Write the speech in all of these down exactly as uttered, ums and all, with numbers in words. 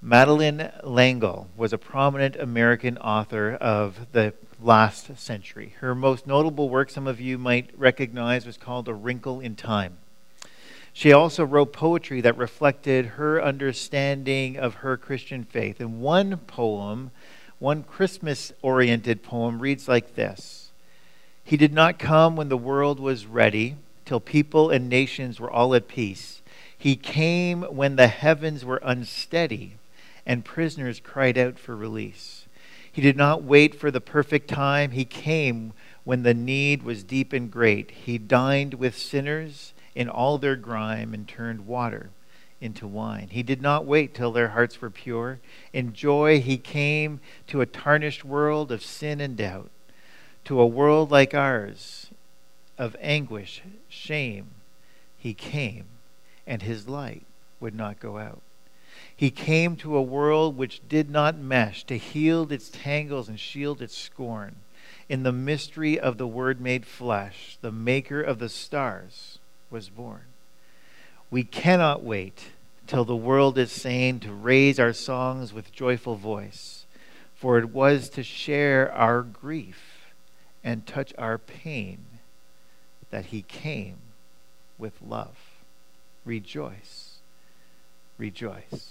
Madeleine L'Engle was a prominent American author of the last century. Her most notable work, some of you might recognize, was called A Wrinkle in Time. She also wrote poetry that reflected her understanding of her Christian faith. And one poem, one Christmas-oriented poem, reads like this: "He did not come when the world was ready, till people and nations were all at peace. He came when the heavens were unsteady, and prisoners cried out for release. He did not wait for the perfect time. He came when the need was deep and great. He dined with sinners in all their grime and turned water into wine. He did not wait till their hearts were pure. In joy he came to a tarnished world of sin and doubt, to a world like ours of anguish, shame. He came, and his light would not go out. He came to a world which did not mesh, to heal its tangles and shield its scorn. In the mystery of the Word made flesh, the maker of the stars was born. We cannot wait till the world is sane to raise our songs with joyful voice, for it was to share our grief and touch our pain that he came with love. Rejoice, rejoice."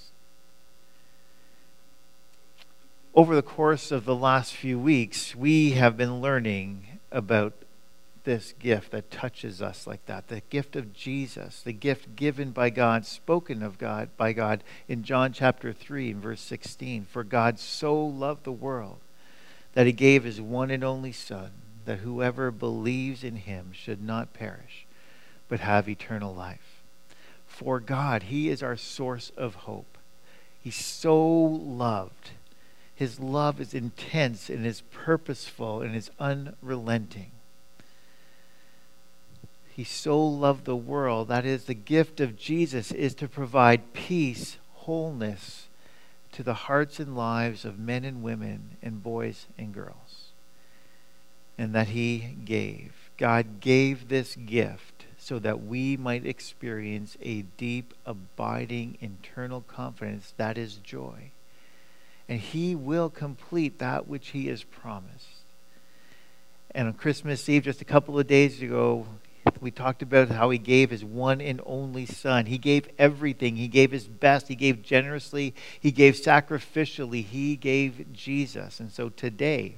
Over the course of the last few weeks, we have been learning about this gift that touches us like that, the gift of Jesus, the gift given by God, spoken of God by God in John chapter three and verse sixteen. "For God so loved the world that he gave his one and only Son, that whoever believes in him should not perish, but have eternal life." For God, he is our source of hope. He's so loved. His love is intense and is purposeful and is unrelenting. He so loved the world. That is, the gift of Jesus is to provide peace, wholeness to the hearts and lives of men and women and boys and girls. And that he gave. God gave this gift so that we might experience a deep, abiding, internal confidence that is joy. And he will complete that which he has promised. And on Christmas Eve, just a couple of days ago, we talked about how he gave his one and only Son. He gave everything. He gave his best. He gave generously. He gave sacrificially. He gave Jesus. And so today,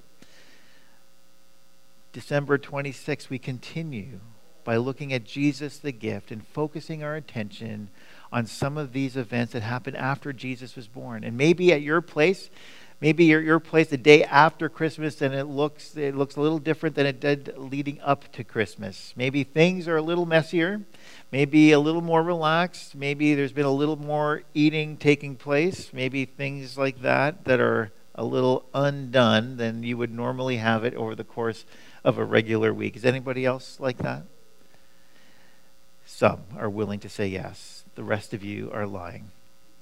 December twenty-sixth, we continue by looking at Jesus the gift and focusing our attention on some of these events that happened after Jesus was born. And maybe at your place, maybe your your place the day after Christmas, and it looks it looks a little different than it did leading up to Christmas. Maybe things are a little messier, maybe a little more relaxed, maybe there's been a little more eating taking place, maybe things like that that are a little undone than you would normally have it over the course of a regular week. Is anybody else like that? Some are willing to say yes. The rest of you are lying.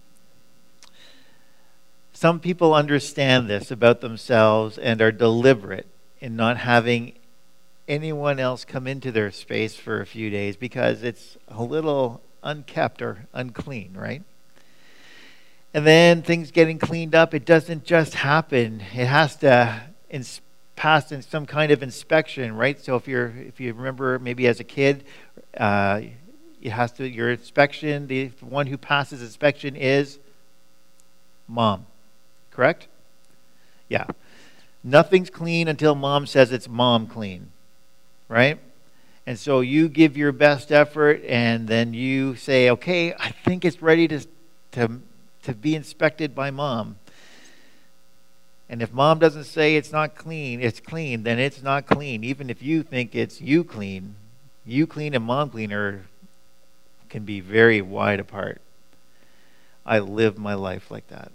Some people understand this about themselves and are deliberate in not having anyone else come into their space for a few days because it's a little unkept or unclean, right? And then things getting cleaned up, it doesn't just happen. It has to ins- pass in some kind of inspection, right? So if you're, if you remember maybe as a kid, uh, it has to, your inspection, the one who passes inspection is mom. Correct? Yeah. Nothing's clean until mom says it's mom clean. Right? And so you give your best effort and then you say, okay, I think it's ready to, to, to be inspected by mom. And if mom doesn't say it's not clean, it's clean, then it's not clean. Even if you think it's you clean, you clean and mom clean are, can be very wide apart. I live my life like that.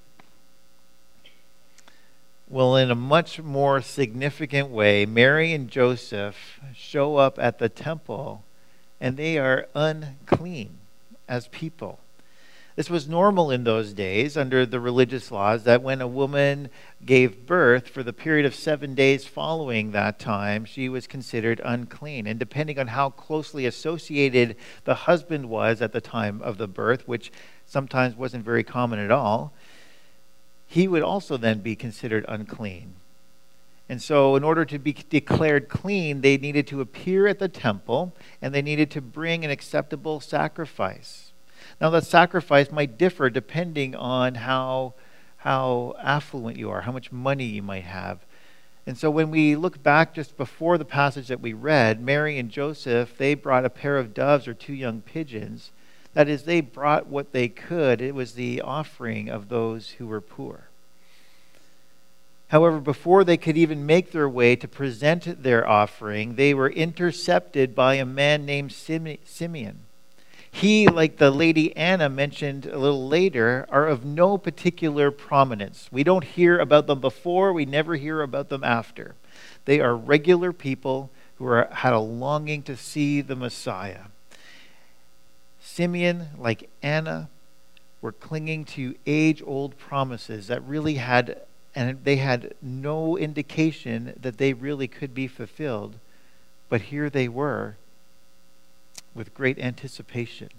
Well, in a much more significant way, Mary and Joseph show up at the temple and they are unclean as people. This was normal in those days under the religious laws, that when a woman gave birth, for the period of seven days following that time, she was considered unclean. And depending on how closely associated the husband was at the time of the birth, which sometimes wasn't very common at all, he would also then be considered unclean. And so in order to be declared clean, they needed to appear at the temple, and they needed to bring an acceptable sacrifice. Now, that sacrifice might differ depending on how, how affluent you are, how much money you might have. And so when we look back just before the passage that we read, Mary and Joseph, they brought a pair of doves or two young pigeons. That is, they brought what they could. It was the offering of those who were poor. However, before they could even make their way to present their offering, they were intercepted by a man named Simeon. He, like the lady Anna mentioned a little later, are of no particular prominence. We don't hear about them before, we never hear about them after. They are regular people who are, had a longing to see the Messiah. Simeon, like Anna, were clinging to age-old promises that really had, and they had no indication that they really could be fulfilled. But here they were, with great anticipation.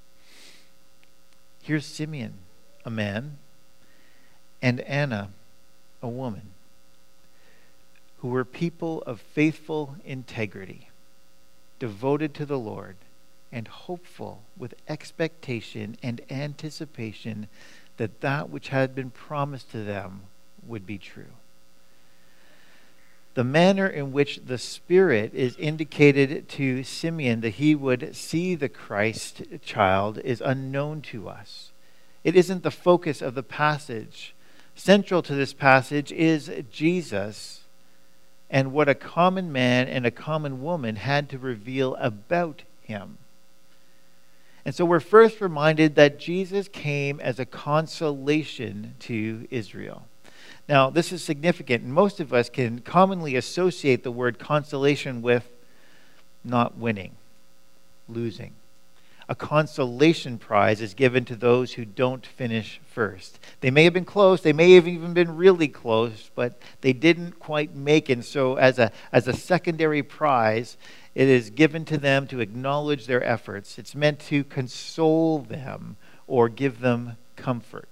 Here's Simeon, a man, and Anna, a woman, who were people of faithful integrity, devoted to the Lord, and hopeful with expectation and anticipation that that which had been promised to them would be true. The manner in which the Spirit is indicated to Simeon that he would see the Christ child is unknown to us. It isn't the focus of the passage. Central to this passage is Jesus and what a common man and a common woman had to reveal about him. And so we're first reminded that Jesus came as a consolation to Israel. Now, this is significant, and most of us can commonly associate the word consolation with not winning, losing. A consolation prize is given to those who don't finish first. They may have been close, they may have even been really close, but they didn't quite make it. So as a, as a secondary prize, it is given to them to acknowledge their efforts. It's meant to console them or give them comfort.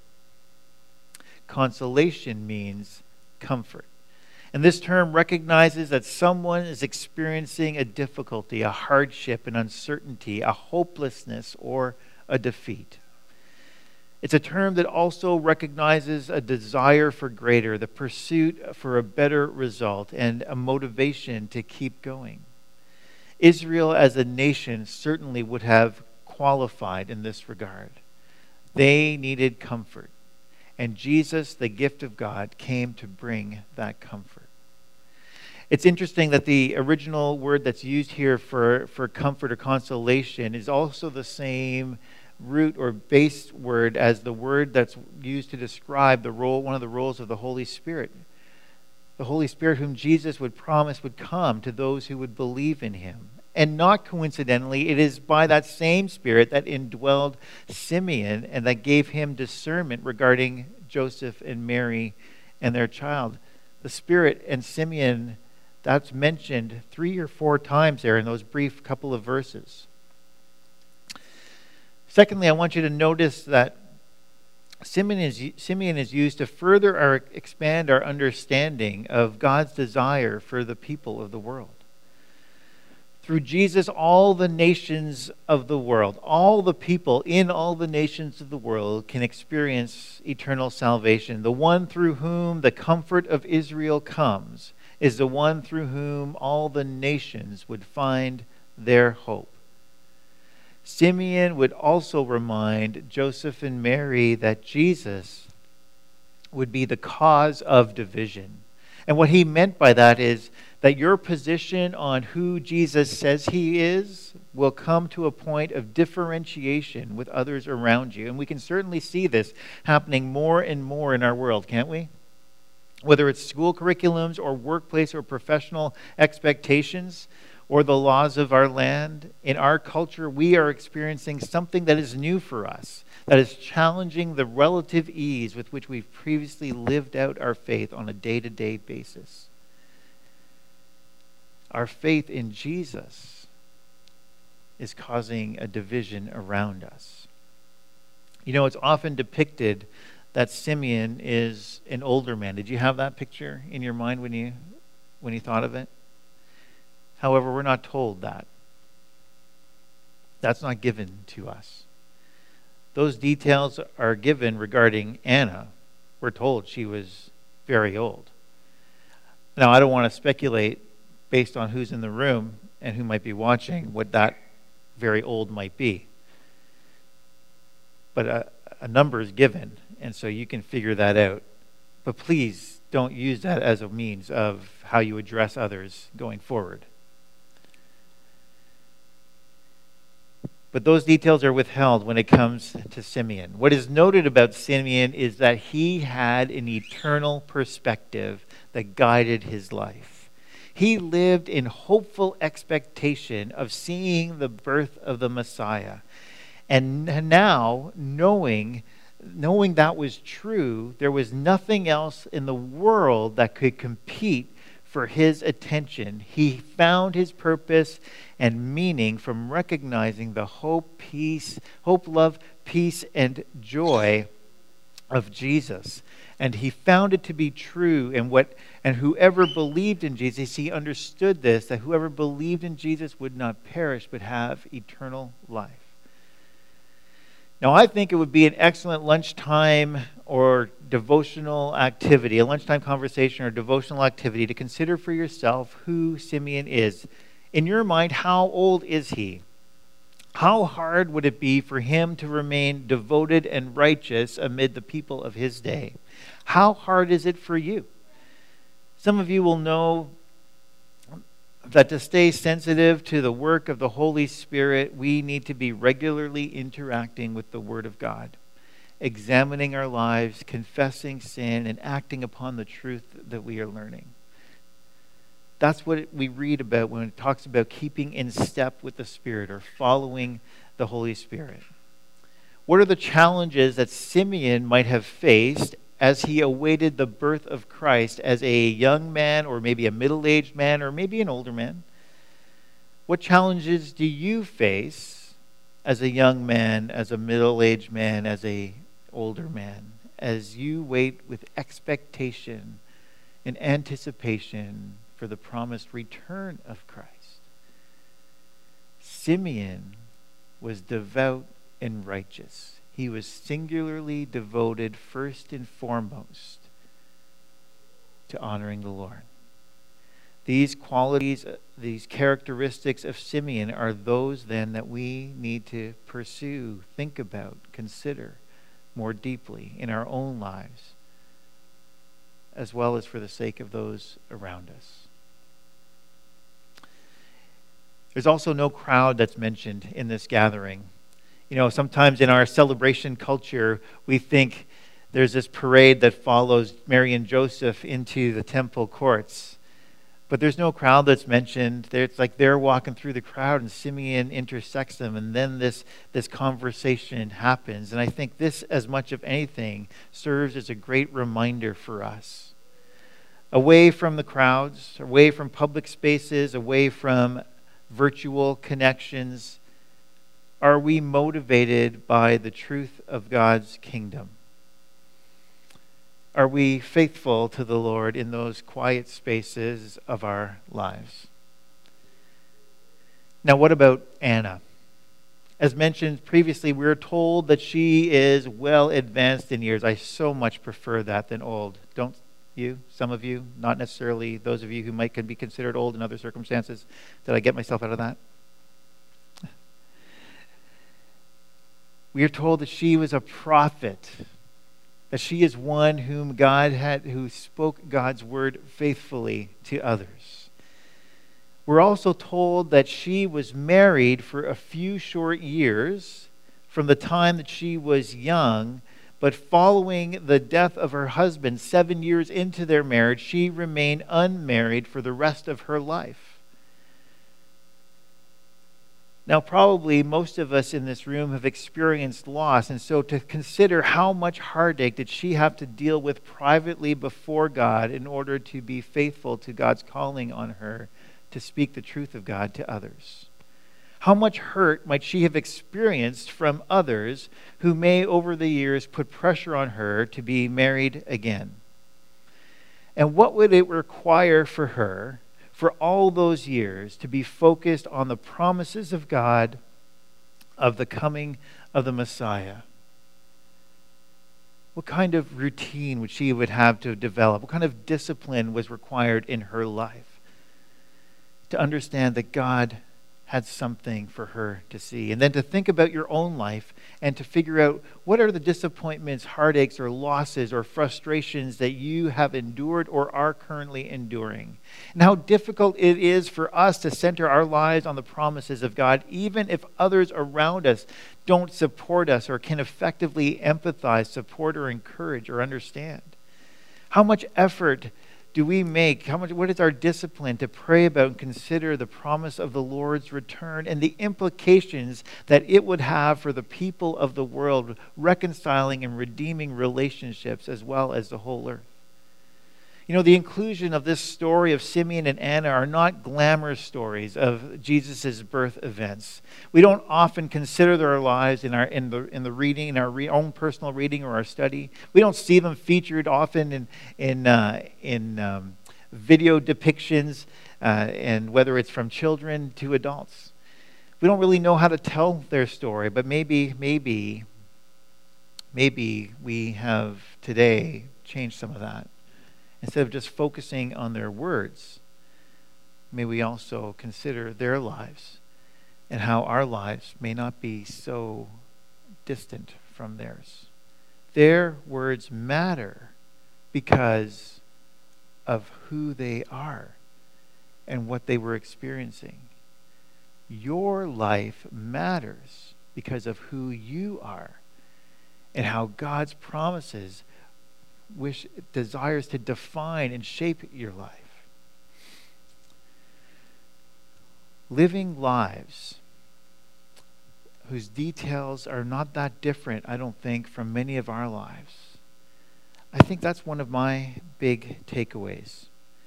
Consolation means comfort. And this term recognizes that someone is experiencing a difficulty, a hardship, an uncertainty, a hopelessness, or a defeat. It's a term that also recognizes a desire for greater, the pursuit for a better result, and a motivation to keep going. Israel as a nation certainly would have qualified in this regard. They needed comfort. And Jesus, the gift of God, came to bring that comfort. It's interesting that the original word that's used here for, for comfort or consolation is also the same root or base word as the word that's used to describe the role, one of the roles of the Holy Spirit. The Holy Spirit whom Jesus would promise would come to those who would believe in him. And not coincidentally, it is by that same Spirit that indwelled Simeon and that gave him discernment regarding Joseph and Mary and their child. The Spirit and Simeon, that's mentioned three or four times there in those brief couple of verses. Secondly, I want you to notice that Simeon is, Simeon is used to further our, expand our understanding of God's desire for the people of the world. Through Jesus, all the nations of the world, all the people in all the nations of the world can experience eternal salvation. The one through whom the comfort of Israel comes is the one through whom all the nations would find their hope. Simeon would also remind Joseph and Mary that Jesus would be the cause of division. And what he meant by that is that your position on who Jesus says he is will come to a point of differentiation with others around you. And we can certainly see this happening more and more in our world, can't we? Whether it's school curriculums or workplace or professional expectations or the laws of our land, in our culture, we are experiencing something that is new for us, that is challenging the relative ease with which we've previously lived out our faith on a day-to-day basis. Our faith in Jesus is causing a division around us. You know, it's often depicted that Simeon is an older man. Did you have that picture in your mind when you when you thought of it? However, we're not told that. That's not given to us. Those details are given regarding Anna. We're told she was very old. Now, I don't want to speculate based on who's in the room and who might be watching what that very old might be. But a, a number is given, and so you can figure that out. But please don't use that as a means of how you address others going forward. But those details are withheld when it comes to Simeon. What is noted about Simeon is that he had an eternal perspective that guided his life. He lived in hopeful expectation of seeing the birth of the Messiah. And now, knowing, knowing that was true, there was nothing else in the world that could compete for his attention. He found his purpose and meaning from recognizing the hope, peace, hope, love, peace, and joy of Jesus. And he found it to be true. And what and whoever believed in Jesus, he understood this, that whoever believed in Jesus would not perish but have eternal life. Now, I think it would be an excellent lunchtime or devotional activity, a lunchtime conversation or devotional activity to consider for yourself who Simeon is. In your mind, how old is he? How hard would it be for him to remain devoted and righteous amid the people of his day? How hard is it for you? Some of you will know that to stay sensitive to the work of the Holy Spirit, we need to be regularly interacting with the Word of God, examining our lives, confessing sin, and acting upon the truth that we are learning. That's what we read about when it talks about keeping in step with the Spirit or following the Holy Spirit. What are the challenges that Simeon might have faced as he awaited the birth of Christ as a young man or maybe a middle-aged man or maybe an older man? What challenges do you face as a young man, as a middle-aged man, as a older man, as you wait with expectation and anticipation for the promised return of Christ? Simeon was devout and righteous. He was singularly devoted first and foremost to honoring the Lord. These qualities, these characteristics of Simeon are those then that we need to pursue, think about, consider more deeply in our own lives, as well as for the sake of those around us. There's also no crowd that's mentioned in this gathering. You know, sometimes in our celebration culture, we think there's this parade that follows Mary and Joseph into the temple courts. But there's no crowd that's mentioned. It's like they're walking through the crowd and Simeon intersects them, and then this, this conversation happens. And I think this, as much of anything, serves as a great reminder for us. Away from the crowds, away from public spaces, away from virtual connections, are we motivated by the truth of God's kingdom? Are we faithful to the Lord in those quiet spaces of our lives? Now, what about Anna? As mentioned previously, we're told that she is well advanced in years. I so much prefer that than old. Don't you? Some of you? Not necessarily those of you who might be considered old in other circumstances. Did I get myself out of that? We are told that she was a prophet, that she is one whom God had, who spoke God's word faithfully to others. We're also told that she was married for a few short years from the time that she was young, But following the death of her husband, seven years into their marriage, she remained unmarried for the rest of her life. Now, probably most of us in this room have experienced loss, and so to consider how much heartache did she have to deal with privately before God in order to be faithful to God's calling on her to speak the truth of God to others. How much hurt might she have experienced from others who may over the years put pressure on her to be married again? And what would it require for her for all those years to be focused on the promises of God of the coming of the Messiah? What kind of routine would she would have to develop? What kind of discipline was required in her life to understand that God had something for her to see? And then to think about your own life and to figure out what are the disappointments, heartaches, or losses or frustrations that you have endured or are currently enduring. And how difficult it is for us to center our lives on the promises of God, even if others around us don't support us or can effectively empathize, support, or encourage or understand. How much effort do we make? How much? What is our discipline to pray about and consider the promise of the Lord's return and the implications that it would have for the people of the world, reconciling and redeeming relationships as well as the whole earth? You know, the inclusion of this story of Simeon and Anna are not glamorous stories of Jesus' birth events. We don't often consider their lives in our in the in the reading, in our re, own personal reading or our study. We don't see them featured often in in uh, in um, video depictions, uh, and whether it's from children to adults. We don't really know how to tell their story, but maybe maybe maybe we have today changed some of that. Instead of just focusing on their words, may we also consider their lives and how our lives may not be so distant from theirs. Their words matter because of who they are and what they were experiencing. Your life matters because of who you are and how God's promises wish desires to define and shape your life. Living lives whose details are not that different, I don't think, from many of our lives. I think that's one of my big takeaways.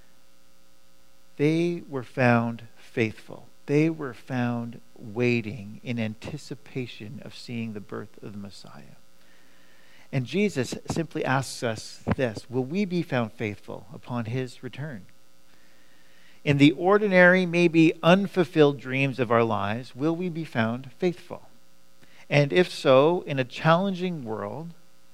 They were found faithful. They were found waiting in anticipation of seeing the birth of the Messiah. And Jesus simply asks us this: will we be found faithful upon his return? In the ordinary, maybe unfulfilled dreams of our lives, will we be found faithful? And if so, in a challenging world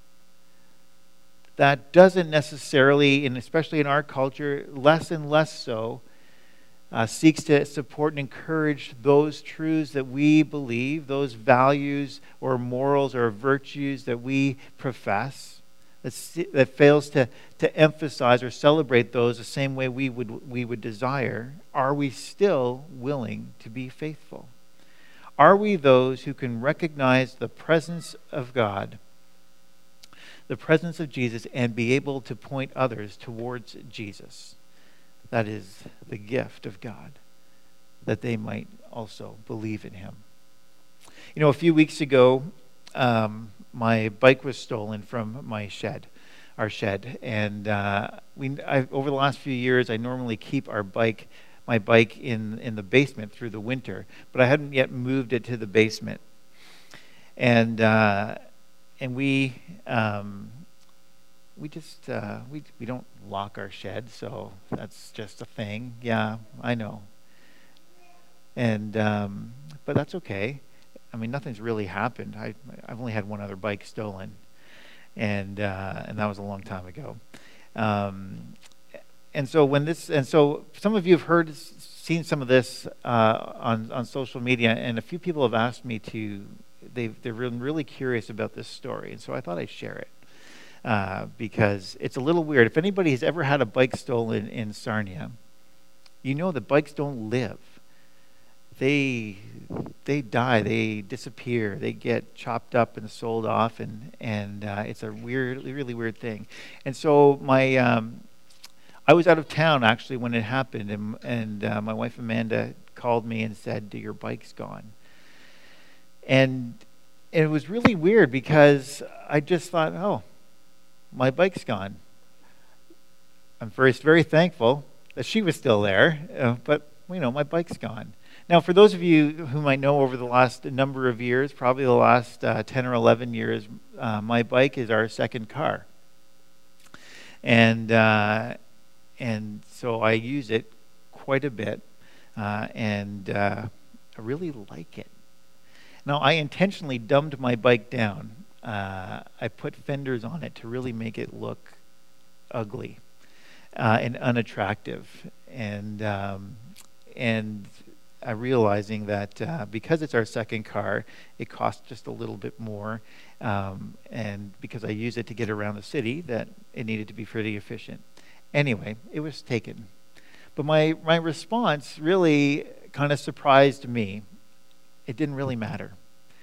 that doesn't necessarily, and especially in our culture, less and less so, Uh, seeks to support and encourage those truths that we believe, those values or morals or virtues that we profess, that, that fails to, to emphasize or celebrate those the same way we would, we would desire, are we still willing to be faithful? Are we those who can recognize the presence of God, the presence of Jesus, and be able to point others towards Jesus? That is the gift of God, that they might also believe in him. You know, a few weeks ago, um, my bike was stolen from my shed, our shed. And uh, we, I, over the last few years, I normally keep our bike, my bike in, in the basement through the winter, but I hadn't yet moved it to the basement. And uh, and we... Um, We just, uh, we we don't lock our shed, so that's just a thing. Yeah, I know. And, um, but that's okay. I mean, nothing's really happened. I, I've only had one other bike stolen, and uh, and that was a long time ago. Um, and so when this, and so some of you have heard, seen some of this uh, on on social media, and a few people have asked me to, they've they're really curious about this story, and so I thought I'd share it. Uh, because it's a little weird. If anybody has ever had a bike stolen in Sarnia, you know that bikes don't live. they they die, they disappear, they get chopped up and sold off, and and uh, it's a weird, really weird thing. And so my um, I was out of town actually when it happened, and and uh, my wife Amanda called me and said, "Your bike's gone." And it was really weird because I just thought, "Oh, my bike's gone." I'm first very thankful that she was still there, uh, but you know, my bike's gone. Now, for those of you who might know, over the last number of years, probably the last uh, ten or eleven years, uh, my bike is our second car. And uh, and so I use it quite a bit, uh, and uh, I really like it. Now, I intentionally dumbed my bike down. Uh, I put fenders on it to really make it look ugly uh, and unattractive. And um, and uh, realizing that uh, because it's our second car, it costs just a little bit more. Um, and because I use it to get around the city, that it needed to be pretty efficient. Anyway, it was taken. But my, my response really kind of surprised me. It didn't really matter.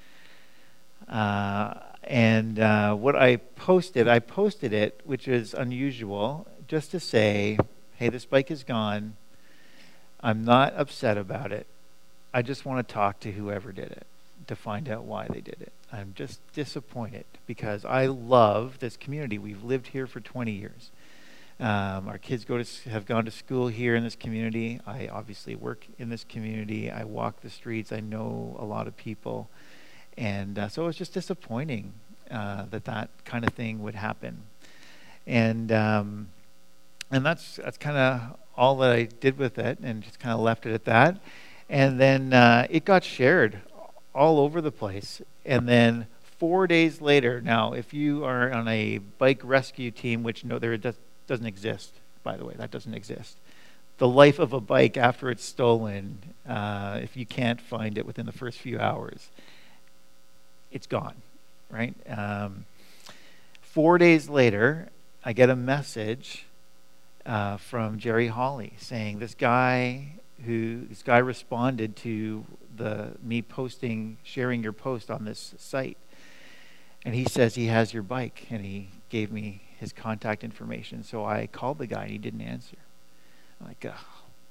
Uh, and uh, what I posted, I posted it, which is unusual, just to say, hey, this bike is gone. I'm not upset about it. I just want to talk to whoever did it to find out why they did it. I'm just disappointed because I love this community. We've lived here for twenty years. Um, our kids go to have gone to school here in this community. I obviously work in this community. I walk the streets. I know a lot of people. And uh, so it was just disappointing uh, that that kind of thing would happen. And um, and that's that's kind of all that I did with it, and just kind of left it at that. And then uh, it got shared all over the place. And then four days later, now if you are on a bike rescue team, which no, there does, doesn't exist, by the way, that doesn't exist. The life of a bike after it's stolen, uh, if you can't find it within the first few hours, it's gone, right? Um, four days later, I get a message uh, from Jerry Hawley saying this guy who this guy responded to the me posting, sharing your post on this site, and he says he has your bike, and he gave me his contact information. So I called the guy, and he didn't answer. I'm like, oh.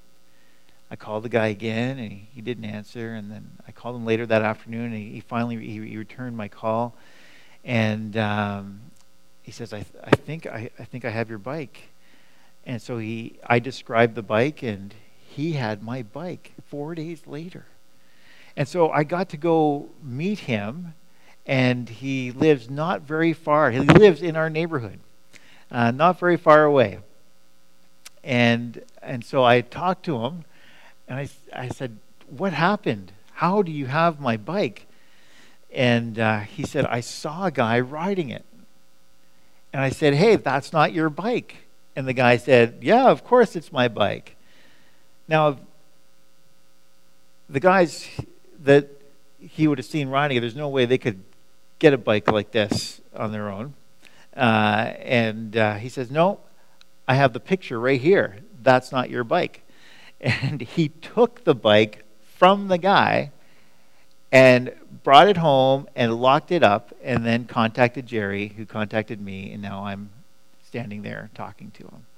I called the guy again, and he, he didn't answer. And then I called him later that afternoon, and he, he finally he, he returned my call, and um, he says, I, th- I think I, I think I have your bike. And so he I described the bike, and he had my bike four days later. And so I got to go meet him, and he lives not very far. He lives in our neighborhood, uh, not very far away. And and so I talked to him. And I, I said, what happened? How do you have my bike? And uh, he said, I saw a guy riding it. And I said, hey, that's not your bike. And the guy said, yeah, of course it's my bike. Now, the guys that he would have seen riding it, there's no way they could get a bike like this on their own. Uh, and uh, he says, no, I have the picture right here. That's not your bike. And he took the bike from the guy and brought it home and locked it up, and then contacted Jerry, who contacted me, and now I'm standing there talking to him.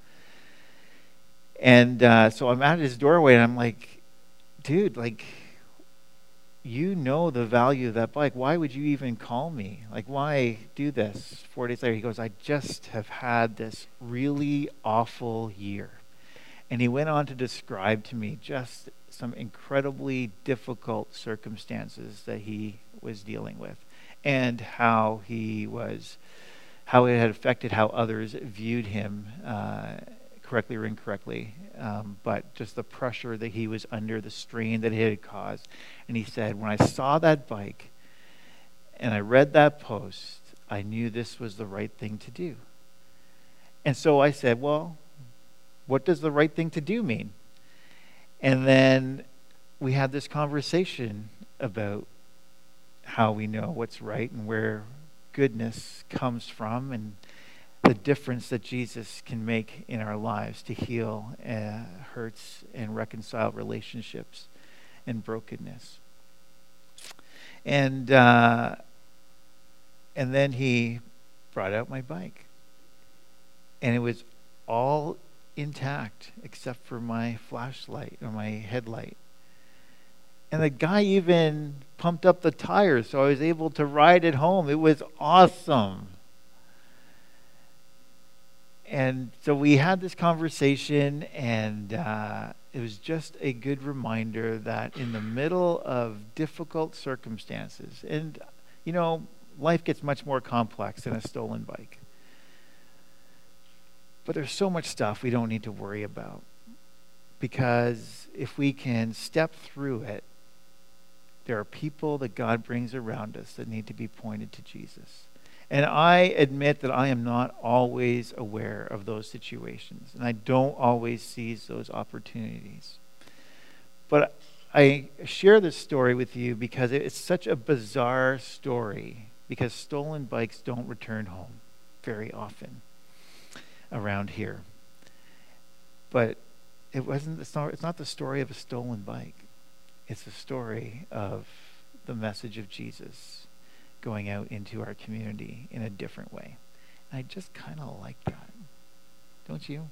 And uh, so I'm at his doorway, and I'm like, dude, like, you know the value of that bike. Why would you even call me? Like, why do this? Four days later, he goes, I just have had this really awful year. And he went on to describe to me just some incredibly difficult circumstances that he was dealing with, and how he was, how it had affected how others viewed him, uh, correctly or incorrectly, um, but just the pressure that he was under, the strain that it had caused. And he said, when I saw that bike and I read that post, I knew this was the right thing to do. And so I said, well, what does the right thing to do mean? And then we had this conversation about how we know what's right and where goodness comes from, and the difference that Jesus can make in our lives to heal uh, hurts and reconcile relationships and brokenness. And uh, and then he brought out my bike. And it was all intact except for my flashlight or my headlight. And the guy even pumped up the tires so I was able to ride it home. It was awesome. And so we had this conversation, and uh, it was just a good reminder that in the middle of difficult circumstances, and, you know, life gets much more complex than a stolen bike. But there's so much stuff we don't need to worry about, because if we can step through it, there are people that God brings around us that need to be pointed to Jesus. And I admit that I am not always aware of those situations, and I don't always seize those opportunities. But I share this story with you because it's such a bizarre story, because stolen bikes don't return home very often around here. But it wasn't it's not, it's not the story of a stolen bike. It's the story of the message of Jesus going out into our community in a different way. And I just kind of like that. Don't you?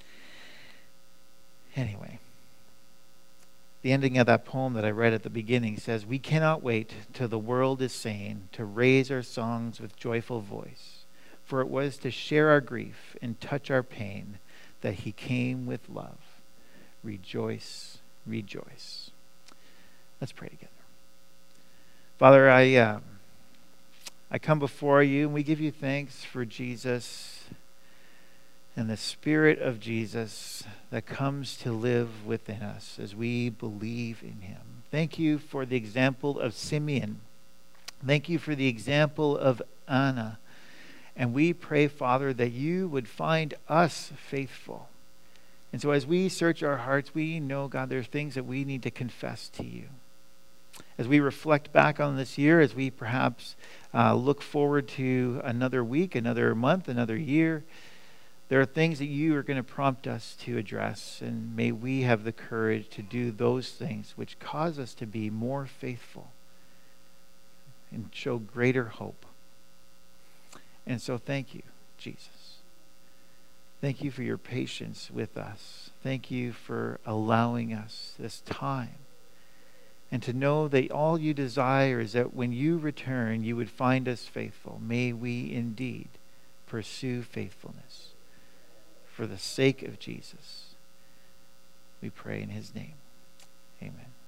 Anyway, the ending of that poem that I read at the beginning says, "We cannot wait till the world is sane to raise our songs with joyful voice. For it was to share our grief and touch our pain that he came with love. Rejoice, rejoice." Let's pray together. Father, I uh, I come before you, and we give you thanks for Jesus and the Spirit of Jesus that comes to live within us as we believe in him. Thank you for the example of Simeon. Thank you for the example of Anna. And we pray, Father, that you would find us faithful. And so as we search our hearts, we know, God, there's things that we need to confess to you. As we reflect back on this year, as we perhaps uh, look forward to another week, another month, another year, there are things that you are going to prompt us to address. And may we have the courage to do those things which cause us to be more faithful and show greater hope. And so thank you, Jesus. Thank you for your patience with us. Thank you for allowing us this time. And to know that all you desire is that when you return, you would find us faithful. May we indeed pursue faithfulness. For the sake of Jesus, we pray in his name. Amen.